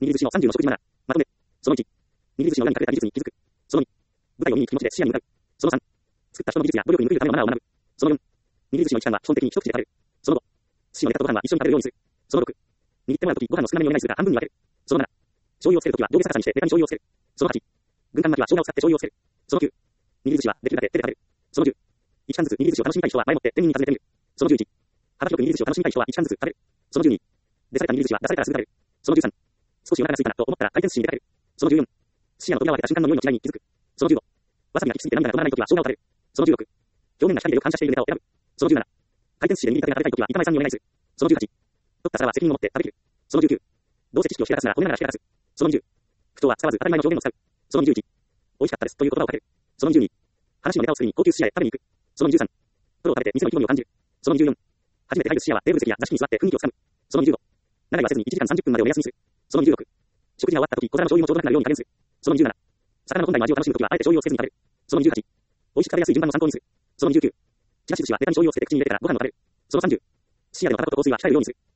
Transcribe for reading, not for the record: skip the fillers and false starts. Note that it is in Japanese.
握り寿司の30の食事マナー。まとめ。その1。握り寿司の裏に隠れた技術に気づく。その2。舞台を見に行く気持ちで視野に向かう。その3。作った人の技術や努力に報いるためのマナーを学ぶ。その4。握り寿司の一貫は基本的に一口で食べる。その5。寿司のネタとご飯は一緒に食べるようにする。その6。握ってもらうときご飯の少なめにお願いするが半分に分ける。その7。醤油をつけるときは上下逆さにしてネタに醤油をつける。その8。軍艦巻きは生姜を使って醤油をつける。その9。握り寿司はできるだけ手で食べる。その10。一貫ずつ握り寿司を楽しみたい人は前もって店員に尋ねてみる。その11。幅広く握り寿司を楽しみたい人は一貫ずつ食べる。その12。出された握り寿司は出されたらすぐ食べる。その13。少しお腹が空いたなと思ったら回転寿司に出かける。その14。寿司屋の扉を開けた瞬間の匂いの違いに気づく。その15。わさびが効きすぎて涙が止まらないときは生姜を食べる。その16。表面が光でよく反射しているネタを選ぶ。その17。回転寿司で握りたてが食べたいときは板前さんにお願いする。その18。取った皿は責任を持って食べきる。その19。どうせ知識をしけ出すなら褒めながらしけ出す。その20。不当は使わず当たり前の表現を使う。その21。美味しかったですという言葉をかける。その22。話のネタをするに高級寿司屋へ食べに行く。その23。プロを食べて店の意気込みを感じる。その24。初めて入る寿司屋はテーブル席や座敷に座って雰囲気をつかむ。その25。長居はせずに1時間30分までを目安にする。その26。食事が終わった時小皿の醤油もちょうどなくなるように加減する。その27。魚の本来の味を楽しむ時はあえて醤油をつけずに食べる。その28。美味しく食べやすい順番の参考にする。その29。ちらし寿司はネタに醤油をつけて口に入れてからご飯を食べる。その30。寿司屋での片言と香水は控えるようにする。